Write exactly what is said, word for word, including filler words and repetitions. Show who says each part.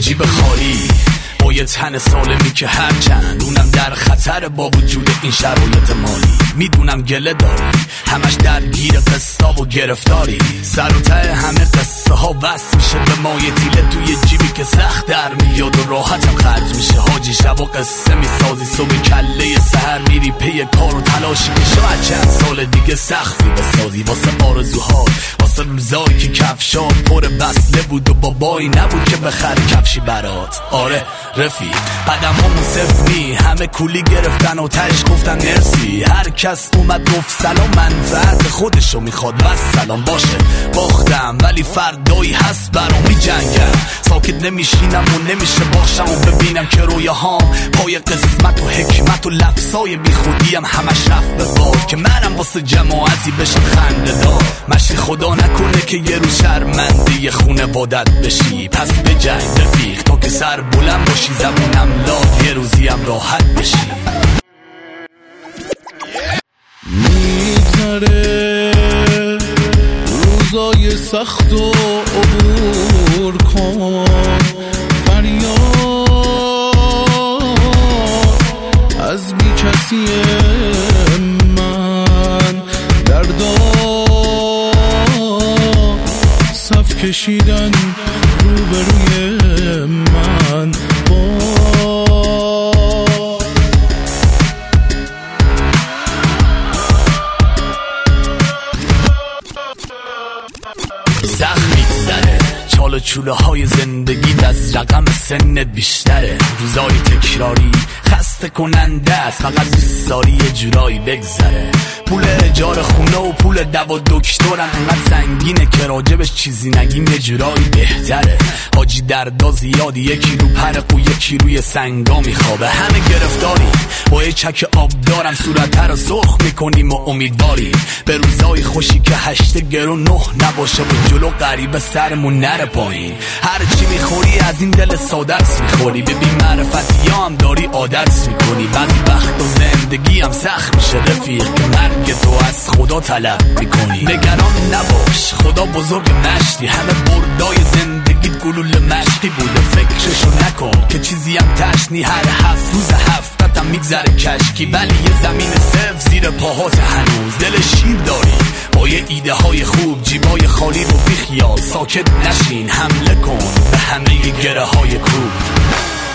Speaker 1: جیب خالی با یه تن سالمی که هرچند اونم در خطر با وجود این شرایط مالی. میدونم گله داری همش درگیر قصه و گرفتاری، سر و ته همه قصه ها بس میشه به مایه تیله توی جیبی که سخت در میاد و راحتم خرج میشه. حاجی شب و قصه میسازی صبح کله سحر میری پی کار و تلاشی که شاید چند سال دیگه سختی بسازی واسه آرزوها، واسه روزایی که کفشات پر بسله بود و بابایی نبود که بخری کفشی برات. آره رفیق قدم همون صفری همه کولی گرفتن و تش گفتن مرسی. هر کس اومد گفت سلام منفعت خودشو میخواد بس سلام باشه باختم ولی فردایی هست برام میجنگم. ساکت نمیشینم و نمیشه باشم و ببینم که رویاهام پای قسمت و حکمت و لفظای بی خودیم همش رفت به باد که منم واسه جماعتی بشم خنده دار. مشی خدا نکنه که یه روز شرمنده یه خونه وادت بشی، پس به جنگ رفیق تا که سر بلند باشی زبونم لاد یه روزیم راحت بشی.
Speaker 2: میگذره روزای سخت و عبور کن فریاد از بی کسی من دردا صف کشیدن روبروی من با
Speaker 1: زخمی زده چال و چوله های زندگی از رقم سنت بیشتره. روزای تکراری خسته کننده است فقط دوست داری یه جورایی بگذره. پول اجاره خونه و پول دوا دکترم انقدر سنگینه که راجبش چیزی نگیم یه جورایی بهتره. حاجی دردا زیادی یکی رو پرق و یکی روی سنگا میخوابه. همه گرفتاری با یه چک آب دارم صورت رو سرخ میکنیم و امیدواری به روزای خوشی که هشت گرو نه نباشه و جلو قریب سرمون نره پایین. هر چی میخوری از این دل سادرس میخوری، ببین معرفتی هم داری عادت میکنی. بعضی وقت و زندگی هم سخت میشه رفیق که مرگ تو از خدا طلب میکنی. نگران نباش خدا بزرگ مشتی، همه بردای زندگیت گلوله مشتی بوده. فکرشو نکن که چیزی هم تشنی، هر هفت روز هفتتم میگذره کشکی ولی یه زمین سبز زیر پاهات هنوز. دل شیر داری با یه ایده های خوب جیبای خالی رو بیخیال، ساکت نشین حمله کن به همه گره های کوب.